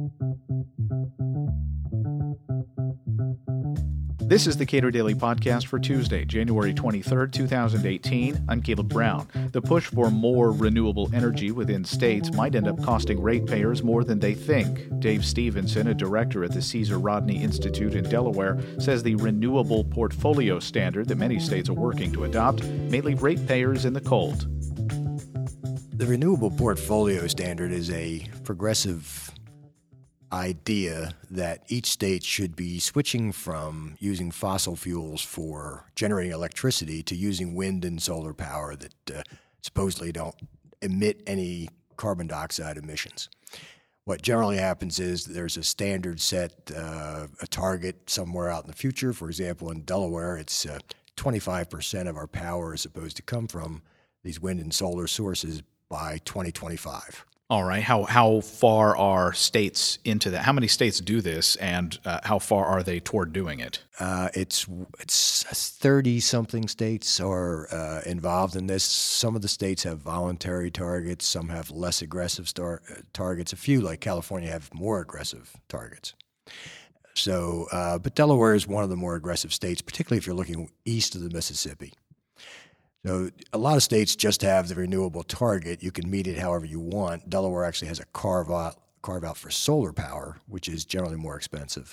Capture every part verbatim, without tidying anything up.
This is the Cato Daily Podcast for Tuesday, January twenty-third, twenty eighteen. I'm Caleb Brown. The push for more renewable energy within states might end up costing ratepayers more than they think. Dave Stevenson, a director at the Caesar Rodney Institute in Delaware, says the renewable portfolio standard that many states are working to adopt may leave ratepayers in the cold. The renewable portfolio standard is a progressive idea that each state should be switching from using fossil fuels for generating electricity to using wind and solar power that uh, supposedly don't emit any carbon dioxide emissions. What generally happens is there's a standard set, uh, a target somewhere out in the future. For example, in Delaware, it's uh, twenty-five percent of our power is supposed to come from these wind and solar sources by twenty twenty-five. All right. How how far are states into that? How many states do this, and uh, how far are they toward doing it? Uh, it's it's thirty-something states are uh, involved in this. Some of the states have voluntary targets. Some have less aggressive star- targets. A few, like California, have more aggressive targets. So, uh, but Delaware is one of the more aggressive states, particularly if you're looking east of the Mississippi. So a lot of states just have the renewable target. You can meet it however you want. Delaware actually has a carve out, carve out for solar power, which is generally more expensive.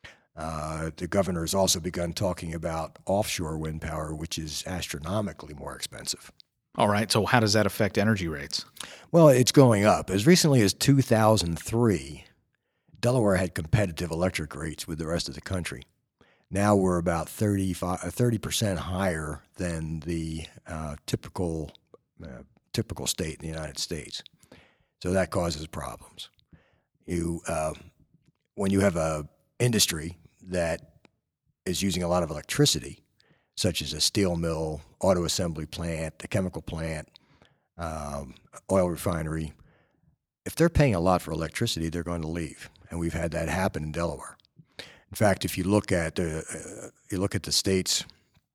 Uh, the governor has also begun talking about offshore wind power, which is astronomically more expensive. All right. So how does that affect energy rates? Well, it's going up. As recently as two thousand three, Delaware had competitive electric rates with the rest of the country. Now we're about thirty-five, thirty percent higher than the uh, typical uh, typical state in the United States. So that causes problems. You uh, when you have a industry that is using a lot of electricity, such as a steel mill, auto assembly plant, a chemical plant, um, oil refinery, if they're paying a lot for electricity, they're going to leave, and we've had that happen in Delaware. In fact, if you look at the uh, you look at the states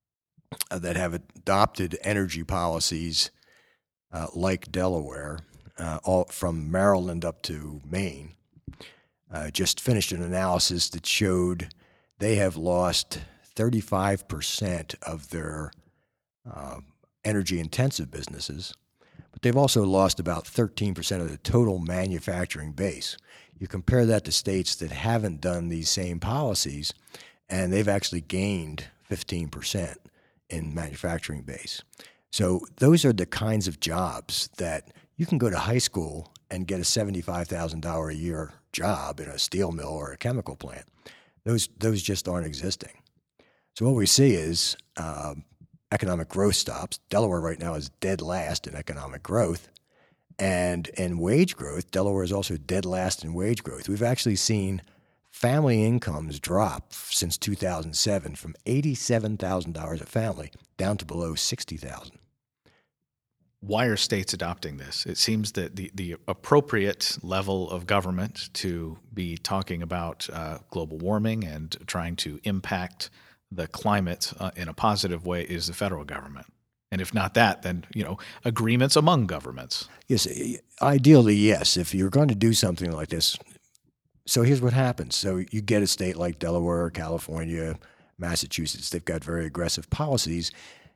uh, that have adopted energy policies uh, like Delaware, uh, all from Maryland up to Maine, uh, just finished an analysis that showed they have lost thirty-five percent of their uh, energy-intensive businesses, but they've also lost about thirteen percent of the total manufacturing base. You compare that to states that haven't done these same policies, and they've actually gained fifteen percent in manufacturing base. So those are the kinds of jobs that you can go to high school and get a seventy-five thousand dollars a year job in a steel mill or a chemical plant. Those those just aren't existing. So what we see is um, economic growth stops. Delaware right now is dead last in economic growth. And in wage growth, Delaware is also dead last in wage growth. We've actually seen family incomes drop since two thousand seven from eighty-seven thousand dollars a family down to below sixty thousand dollars. Why are states adopting this? It seems that the, the appropriate level of government to be talking about uh, global warming and trying to impact the climate uh, in a positive way is the federal government. And if not that, then, you know, agreements among governments. Yes, ideally, yes. If you're going to do something like this, so here's what happens. So you get a state like Delaware, California, Massachusetts. They've got very aggressive policies.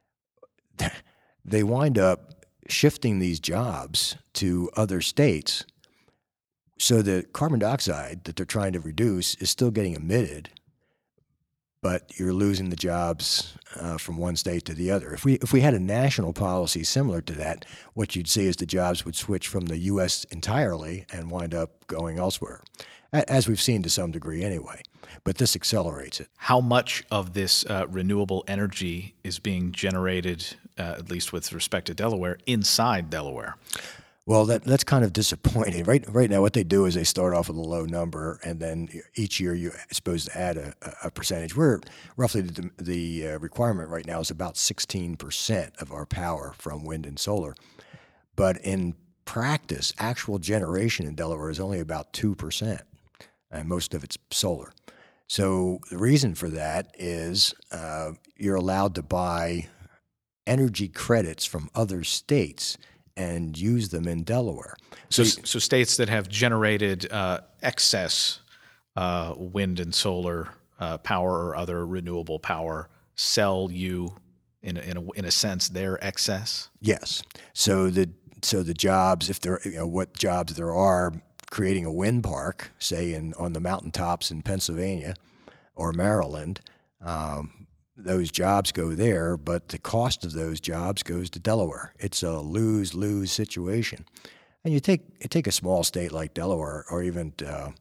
They wind up shifting these jobs to other states, so the carbon dioxide that they're trying to reduce is still getting emitted, but you're losing the jobs uh, from one state to the other. If we if we had a national policy similar to that, what you'd see is the jobs would switch from the U S entirely and wind up going elsewhere, as we've seen to some degree anyway. But this accelerates it. How much of this uh, renewable energy is being generated, uh, at least with respect to Delaware, inside Delaware? Well, that that's kind of disappointing. Right right now, what they do is they start off with a low number, and then each year you're supposed to add a, a percentage. We're roughly the, the uh, requirement right now is about sixteen percent of our power from wind and solar. But in practice, actual generation in Delaware is only about two percent, and most of it's solar. So the reason for that is uh, you're allowed to buy energy credits from other states and use them in Delaware. So, So, so states that have generated uh, excess uh, wind and solar uh, power or other renewable power sell you, in a, in a, in a sense, their excess? yes. So the so the jobs, if there, you know, what jobs there are, creating a wind park, say in on the mountaintops in Pennsylvania or Maryland, um, those jobs go there, but the cost of those jobs goes to Delaware. It's a lose-lose situation. And you take you take a small state like Delaware, or even uh,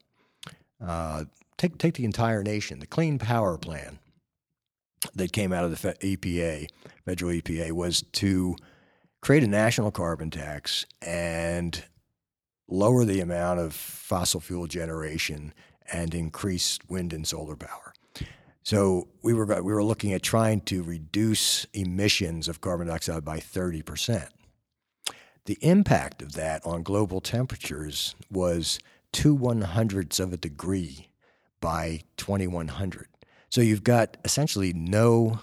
uh, take take the entire nation. The Clean Power Plan that came out of the E P A, federal E P A, was to create a national carbon tax and lower the amount of fossil fuel generation and increase wind and solar power. So we were we were looking at trying to reduce emissions of carbon dioxide by thirty percent. The impact of that on global temperatures was two one hundredths of a degree by twenty-one hundred. So you've got essentially no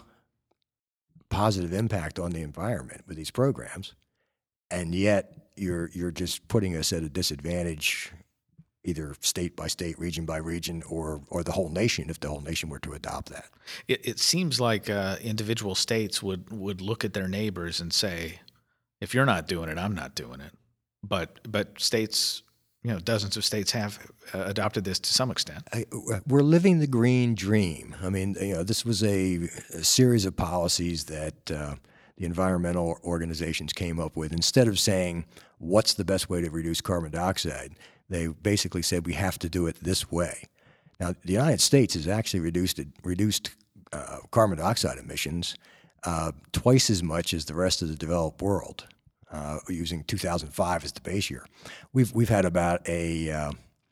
positive impact on the environment with these programs, and yet you're you're just putting us at a disadvantage, either state by state, region by region, or or the whole nation if the whole nation were to adopt that. It, it seems like uh, individual states would, would look at their neighbors and say, if you're not doing it, I'm not doing it. But but states, you know, dozens of states have uh, adopted this to some extent. I, we're living the green dream. I mean, you know, this was a, a series of policies that uh, the environmental organizations came up with. Instead of saying, what's the best way to reduce carbon dioxide, they basically said we have to do it this way. Now, the United States has actually reduced reduced uh, carbon dioxide emissions uh, twice as much as the rest of the developed world, uh, using two thousand five as the base year. We've we've had about a uh,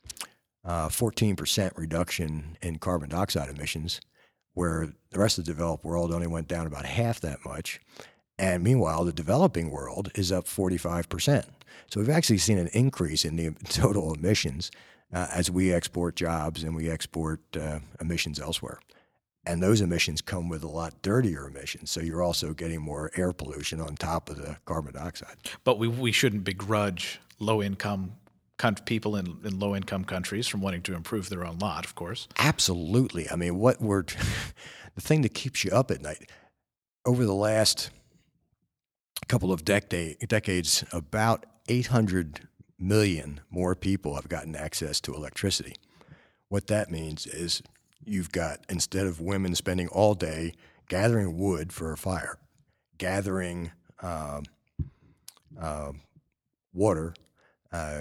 uh, fourteen percent reduction in carbon dioxide emissions, where the rest of the developed world only went down about half that much. And meanwhile, the developing world is up forty-five percent. So we've actually seen an increase in the total emissions uh, as we export jobs and we export uh, emissions elsewhere. And those emissions come with a lot dirtier emissions. So you're also getting more air pollution on top of the carbon dioxide. But we we shouldn't begrudge low-income people in, in low-income countries from wanting to improve their own lot, of course. Absolutely. I mean, what we're the thing that keeps you up at night, over the last couple of decade, decades, about eight hundred million more people have gotten access to electricity. What that means is you've got, instead of women spending all day gathering wood for a fire, gathering um, uh, water, uh,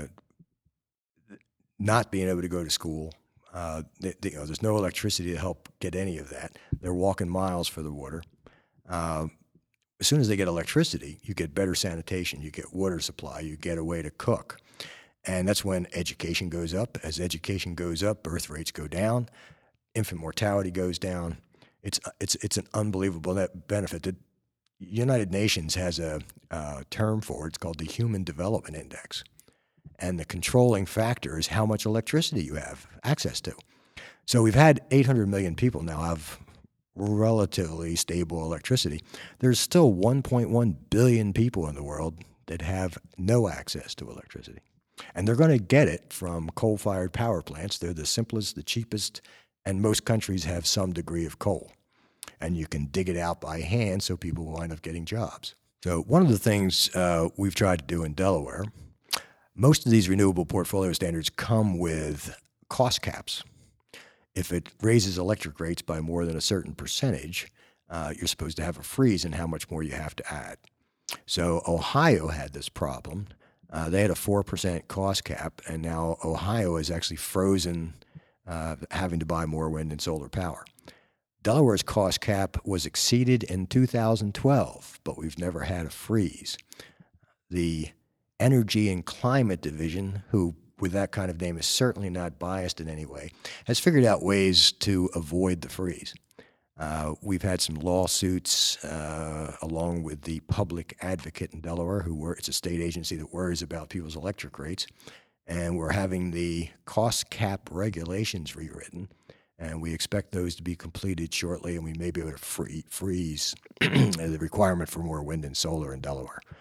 not being able to go to school, uh, they, they, you know, there's no electricity to help get any of that. They're walking miles for the water. Uh, As soon as they get electricity, you get better sanitation, you get water supply, you get a way to cook. And that's when education goes up. As education goes up, birth rates go down, infant mortality goes down. It's it's it's an unbelievable net benefit. The United Nations has a uh, term for it. It's called the Human Development Index. And the controlling factor is how much electricity you have access to. So we've had eight hundred million people now have relatively stable electricity. There's still one point one billion people in the world that have no access to electricity. And they're going to get it from coal-fired power plants. They're the simplest, the cheapest, and most countries have some degree of coal. And you can dig it out by hand so people will wind up getting jobs. So one of the things uh, we've tried to do in Delaware, most of these renewable portfolio standards come with cost caps. If it raises electric rates by more than a certain percentage, uh, you're supposed to have a freeze in how much more you have to add. So Ohio had this problem. Uh, they had a four percent cost cap, and now Ohio is actually frozen uh, having to buy more wind and solar power. Delaware's cost cap was exceeded in two thousand twelve, but we've never had a freeze. The Energy and Climate Division, who with that kind of name is certainly not biased in any way, has figured out ways to avoid the freeze. Uh, we've had some lawsuits uh, along with the Public Advocate in Delaware, who were, it's a state agency that worries about people's electric rates, and we're having the cost cap regulations rewritten, and we expect those to be completed shortly, and we may be able to free, freeze the requirement for more wind and solar in Delaware.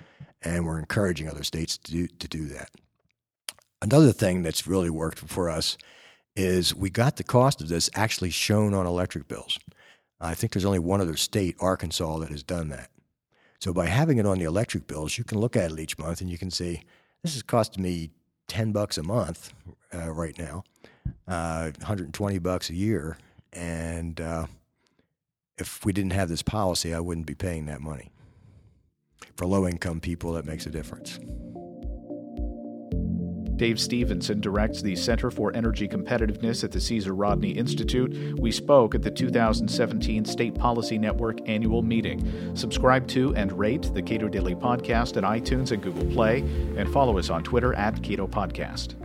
and we're encouraging other states to do, to do that. Another thing that's really worked for us is we got the cost of this actually shown on electric bills. I think there's only one other state, Arkansas, that has done that. So by having it on the electric bills, you can look at it each month and you can see, this is costing me ten bucks a month uh, right now, uh, one hundred twenty bucks a year, and uh, if we didn't have this policy, I wouldn't be paying that money. For low-income people, that makes a difference. Dave Stevenson directs the Center for Energy Competitiveness at the Caesar Rodney Institute. We spoke at the two thousand seventeen State Policy Network annual meeting. Subscribe to and rate the Cato Daily Podcast at iTunes and Google Play, and follow us on Twitter at Cato Podcast.